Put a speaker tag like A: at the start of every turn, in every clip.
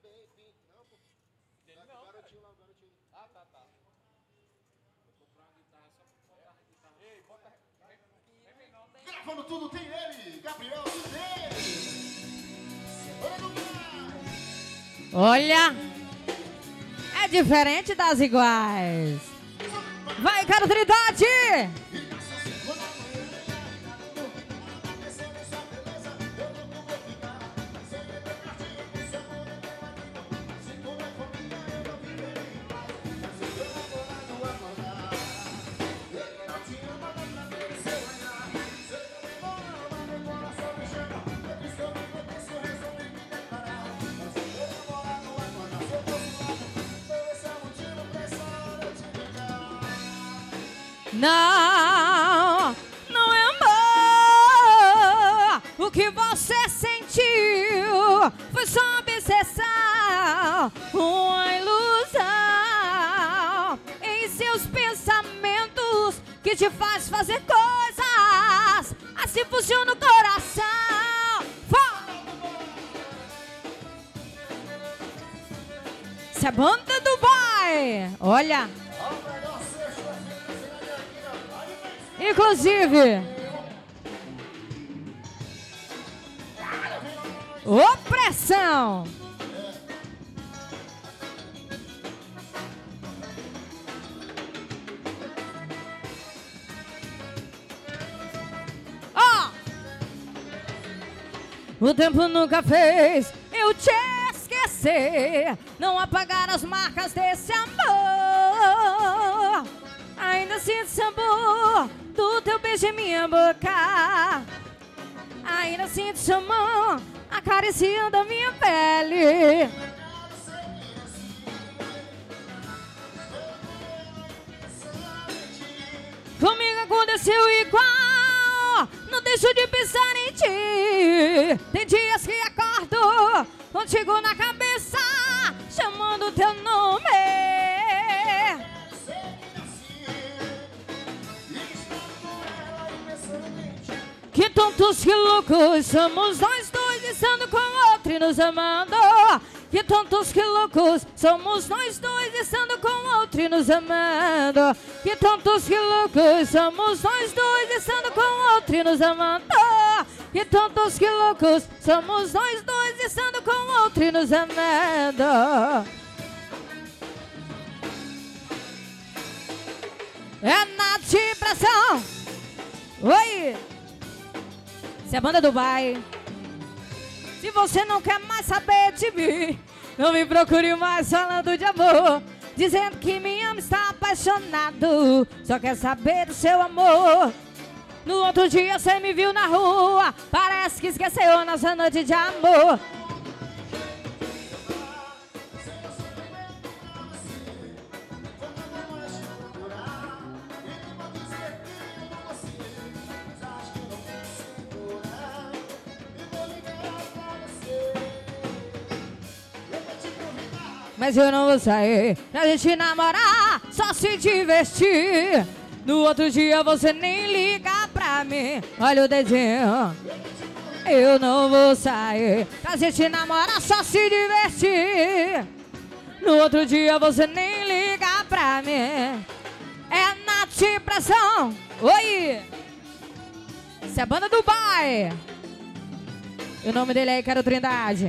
A: Gravando tudo tem ele, Gabriel
B: Olha, é diferente das iguais. Vai, Caro Trindade! Não, não é amor. O que você sentiu foi só obsessão, uma ilusão em seus pensamentos que te faz fazer coisas. Assim funciona o coração. Se a banda do Dubai, olha. Inclusive, opressão. Ó, o tempo nunca fez eu te esquecer, não apagar as marcas desse amor. Ainda sinto sabor do teu beijo em minha boca. Ainda sinto sua mão acariciando a minha pele. Comigo aconteceu igual, não deixo de pensar em ti. Tem dias que acordo contigo na cabeça, chamando teu nome. Que tontos, que loucos, somos nós dois estando com o outro e nos amando. Que tontos, que loucos, somos nós dois estando com o outro e nos amando. Que tontos, que loucos, somos nós dois estando com o outro e nos amando. Que tontos, que loucos, somos nós dois estando com o outro e nos amando. É na depressão. Oi! Se a banda do Dubai. Se você não quer mais saber de mim, não me procure mais falando de amor, dizendo que me ama, está apaixonado, só quer saber do seu amor. No outro dia você me viu na rua, parece que esqueceu nossa noite de amor. Mas eu não vou sair pra gente namorar, só se divertir. No outro dia você nem liga pra mim, olha o dedinho. Eu não vou sair pra gente namorar, só se divertir. No outro dia você nem liga pra mim. É na depressão. Oi! Essa é a banda do Dubai. O nome dele é Caro Trindade.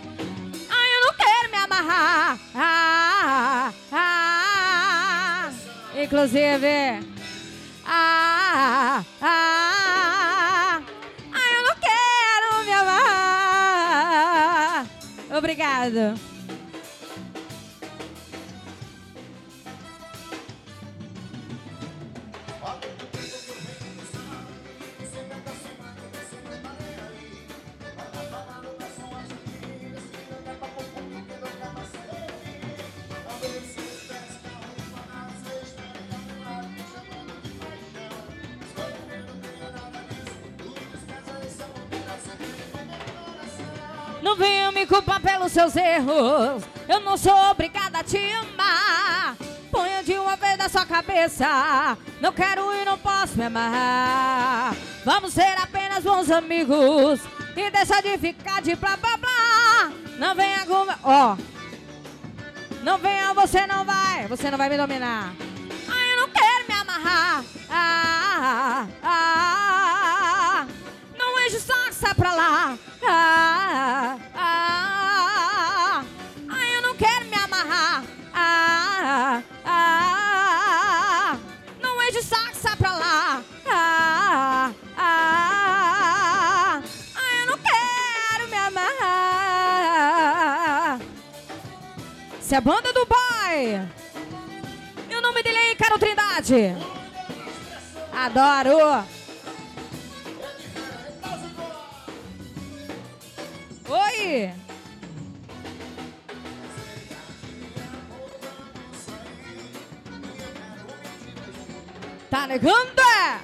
B: Inclusive, eu não quero me amar. Obrigado. Não venha me culpar pelos seus erros, eu não sou obrigada a te amar. Ponha de uma vez na sua cabeça, não quero e não posso me amarrar. Vamos ser apenas bons amigos e deixa de ficar de blá blá blá. Não venha com... Ó. Não venha, você não vai me dominar. Ai, eu não quero me amarrar. Não enche o saco, sai pra lá. Ai, eu não quero me amarrar. Não enche o saco, sai pra lá. Ai, eu não quero me amarrar. Se é banda do boy. E o nome dele é Ícaro Trindade. Adoro. Oi. Tá negando?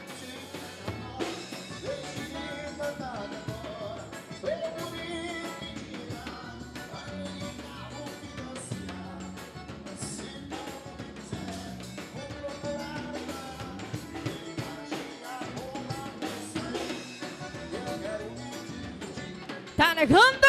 B: Tá negando?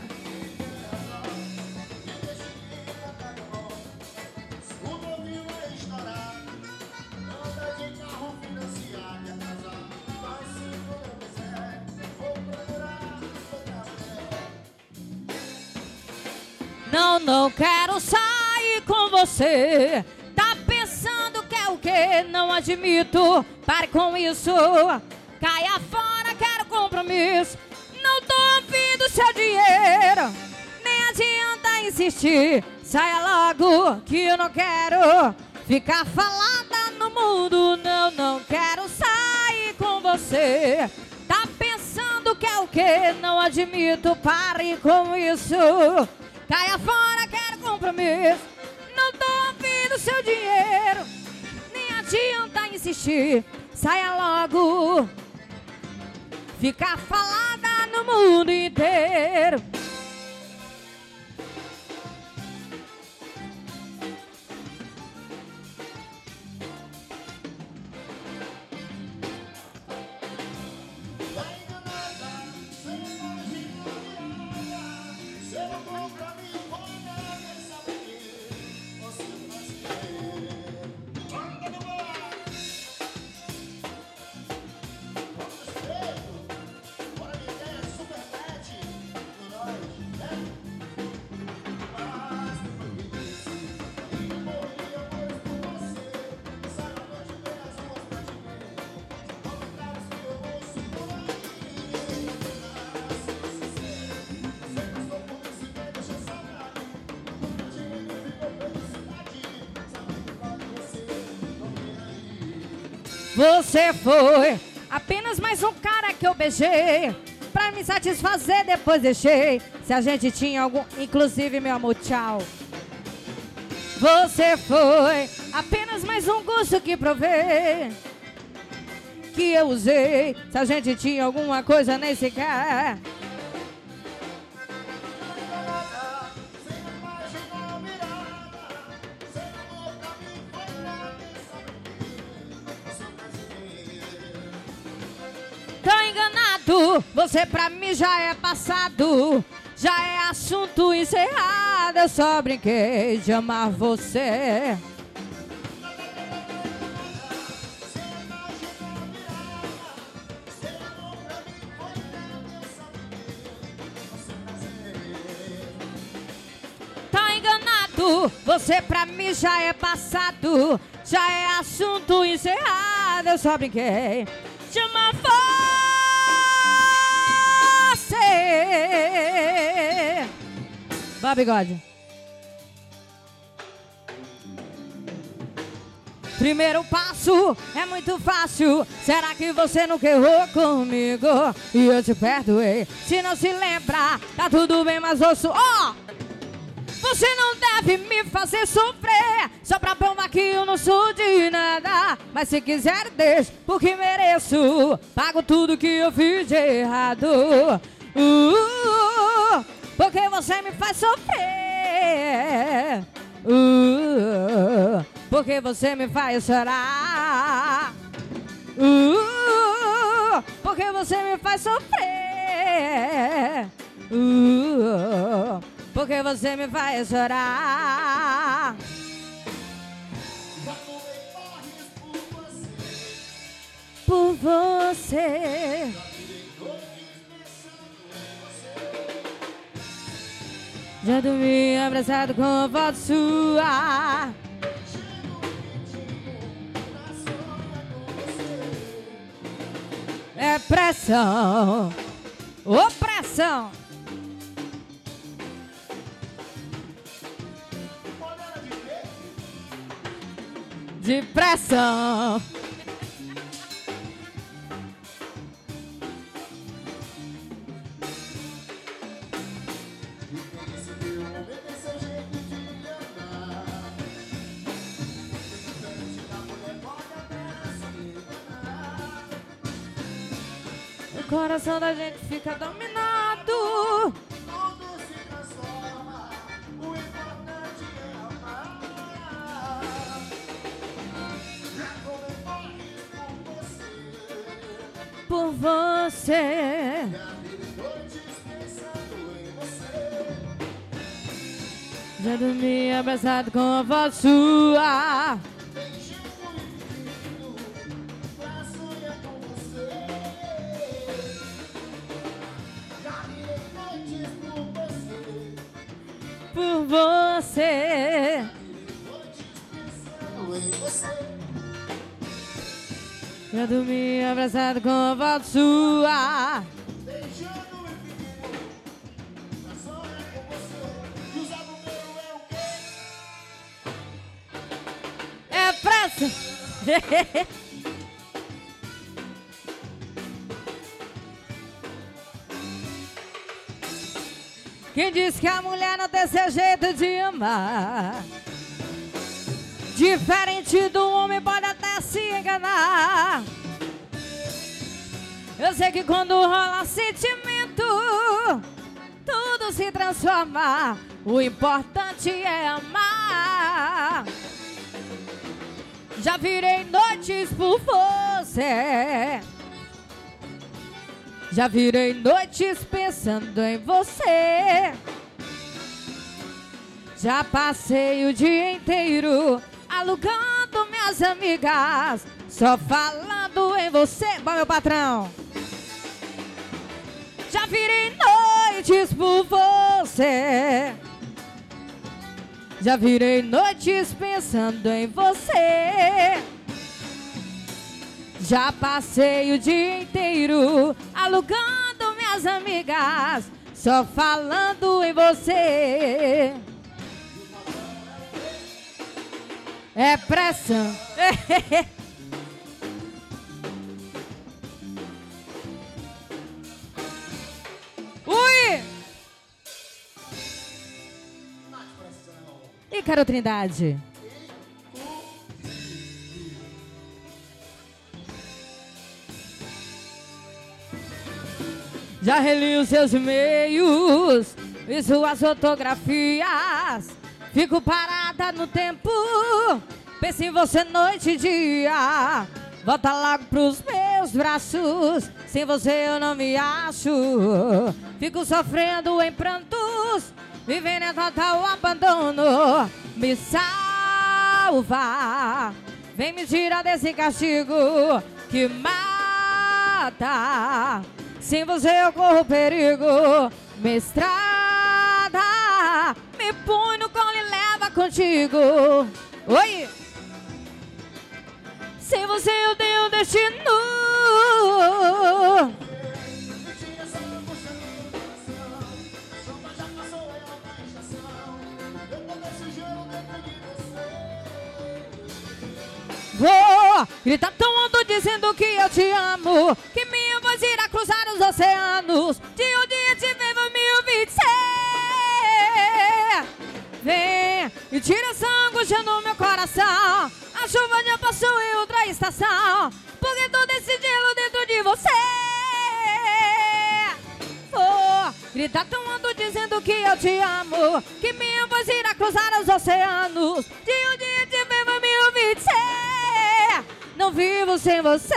B: Não quero sair com você. Tá pensando que é o quê? Não admito. Pare com isso. Caia fora, quero compromisso. Não tô ouvindo seu dinheiro. Nem adianta insistir. Saia logo que eu não quero ficar falada no mundo. Não quero sair com você. Tá pensando que é o quê? Não admito, pare com isso. Caia fora, quero compromisso. Não tô ouvindo seu dinheiro. Nem adianta insistir. Saia logo. Ficar falada no mundo inteiro. Você foi apenas mais um cara que eu beijei pra me satisfazer, depois deixei. Se a gente tinha algum... Inclusive, meu amor, tchau. Você foi apenas mais um gosto que provei, que eu usei. Se a gente tinha alguma coisa, nem sequer. Tá enganado, você pra mim já é passado, já é assunto encerrado. Eu só brinquei de amar você. Tá enganado, você pra mim já é passado, já é assunto encerrado. Eu só brinquei de amar você. Vai, bigode. Primeiro passo é muito fácil. Será que você nunca errou comigo? E eu te perdoei. Se não se lembra, tá tudo bem, mas ouço. Ó! Você não deve me fazer sofrer só pra provar que eu não sou de nada. Mas se quiser, deixa, porque mereço. Pago tudo que eu fiz de errado. Porque você me faz sofrer. Porque você me faz chorar. Porque você me faz sofrer. porque você me faz chorar.
A: Já tomei porres
B: Por
A: por você.
B: você.
A: Já virei noites pensando em você.
B: Já dormi abraçado com a foto sua.
A: Chego mentindo pra sonhar com você.
B: É pressão, opressão.
A: Panela de quê?
B: De pressão.
A: E tem esse meu homem, tem seu jeito de amar. Diferente da mulher, pode até se enganar.
B: O coração da gente fica dominado.
A: Tudo se transforma, o importante é amar. Já tomei porres por
B: Por
A: você.
B: você.
A: Já virei noites pensando em você.
B: Já dormi abraçado com a voz sua.
A: Beijando e pedindo pra sonhar com você. Já virei noites por você.
B: Por você.
A: Noites pensando em você.
B: Já dormi abraçado com a voz sua.
A: Beijando e pedindo pra sonhar com você. E usar o meu é o quê?
B: É pressa. Quem diz que a mulher não tem seu jeito de amar? Diferente do homem, pode até se enganar. Eu sei que quando rola sentimento, tudo se transforma. O importante é amar. Já virei noites por você. Já virei noites pensando em você. Já passei o dia inteiro alugando minhas amigas, só falando em você. Bom, meu patrão. Já virei noites por você. Já virei noites pensando em você. Já passei o dia inteiro alugando minhas amigas, só falando em você. É pressão. Ui! Ícaro Trindade. Já reli os seus e-mails e suas fotografias. Fico parada no tempo, penso em você noite e dia. Volta logo pros meus braços, sem você eu não me acho. Fico sofrendo em prantos, vivendo em total abandono. Me salva, vem me tirar desse castigo que mata. Sem você eu corro perigo. Me estrada, me põe no colo e leva contigo. Oi! Sem você eu tenho destino.
A: Mentira, só tô puxando meu coração. Samba já passou, é uma estação. Eu tô desse gelo dentro de você.
B: Vou gritar tão alto dizendo que eu te amo, que minha voz irá cruzar os oceanos. De um dia te ver, vou me ouvir dizer. Vem e tira essa angústia no meu coração. A chuva já passou em outra estação, porque todo esse gelo dentro de você. Vou gritar tão alto dizendo que eu te amo, que minha voz irá cruzar os oceanos. De um dia te ver, vou me ouvir dizer. Não vivo sem você.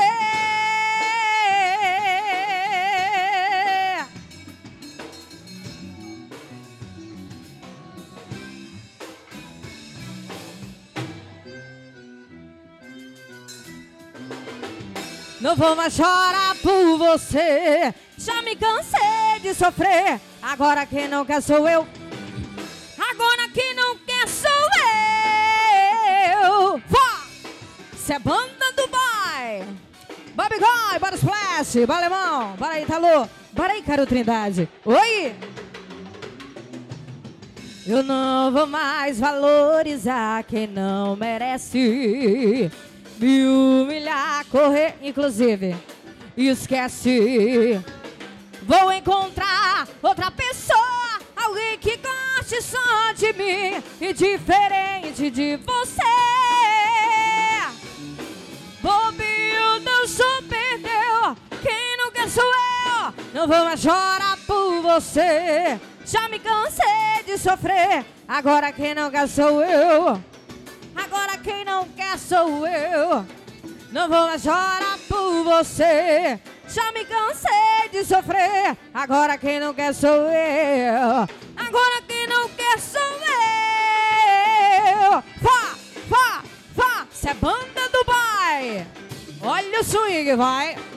B: Não vou mais chorar por você. Já me cansei de sofrer. Agora quem não quer sou eu. Agora quem não quer sou eu. Vá! Cê é banda Dubai. Bobby Goy, bora Splash, bora Alemão, bora aí, Talô, bora aí, Caro Trindade. Oi! Eu não vou mais valorizar quem não merece. Me humilhar, correr, inclusive, esquece. Vou encontrar outra pessoa, alguém que goste só de mim e diferente de você. Bobinho dançou, perdeu. Quem não quer sou eu. Não vou mais chorar por você. Já me cansei de sofrer. Agora quem não quer sou eu. Agora quem não quer sou eu. Não vou mais chorar por você. Já me cansei de sofrer. Agora quem não quer sou eu. Agora quem não quer sou eu. Vá, vá, vá. Cê é banda Dubai. Olha o swing, vai.